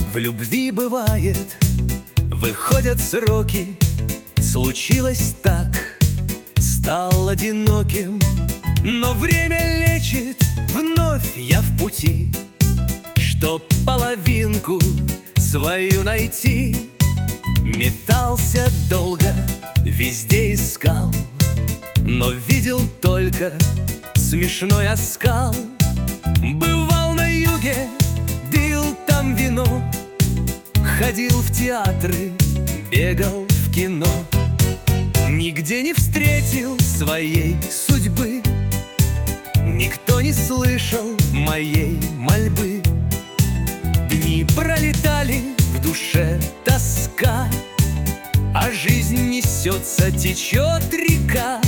В любви бывает, выходят сроки. Случилось так, стал одиноким. Но время лечит, вновь я в пути, чтоб половинку свою найти. Метался долго, везде искал, но видел только смешной оскал. Бывал на юге, пил там вино, ходил в театры, бегал в кино. Нигде не встретил своей судьбы, никто не слышал моей мольбы. Дни пролетали, в душе тоска, а жизнь несется, течет река.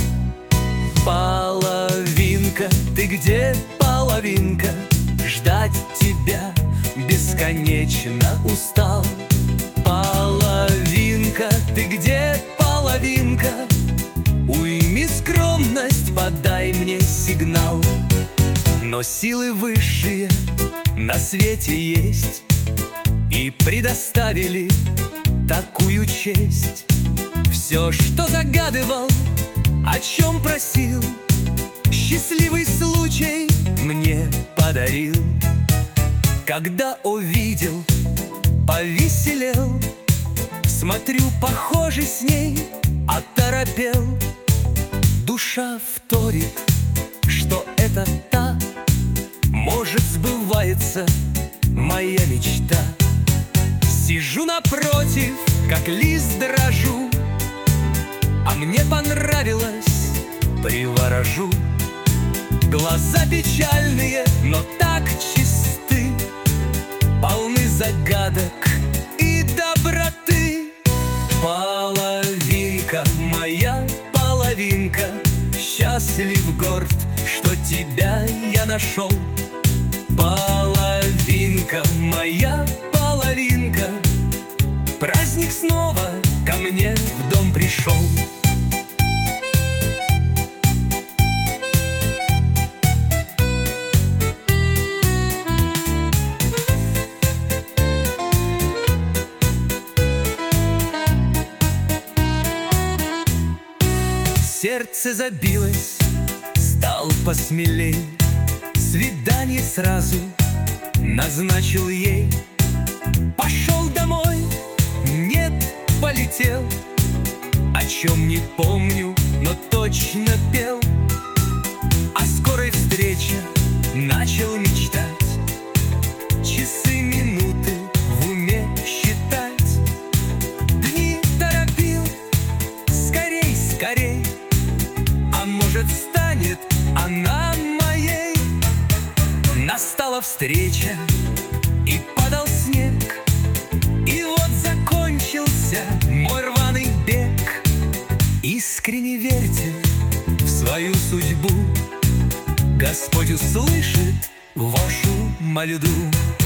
Половинка, ты где, половинка? Ждать тебя бесконечно устал. Половинка, ты где, половинка? Уйми скромность, подай мне сигнал. Но силы высшие на свете есть, и предоставили такую честь. Все, что загадывал, о чем просил, счастливый случай мне подарил. Когда увидел, повеселел, смотрю, похожий с ней, оторопел. Душа вторит, что это та, может, сбывается моя мечта. Сижу напротив, как лист дрожу, а мне понравилось, приворожу. Глаза печальные, но так чисты, полны загадок и доброты. Половинка, моя половинка, счастлив, горд, что тебя я нашел. Половинка, моя половинка, праздник снова ко мне в дом пришел. Сердце забилось, стал посмелей, свидание сразу назначил ей. Пошел домой, нет, полетел, о чем не помню, но точно пел. О скорой встрече начал мечтать, часы, минуты в уме считать. Дни торопил, скорей, скорей, а может, станет она моей. Настала встреча, и падал снег, и вот закончился мой рваный бег. Искренне верьте в свою судьбу, Господь услышит вашу мольбу.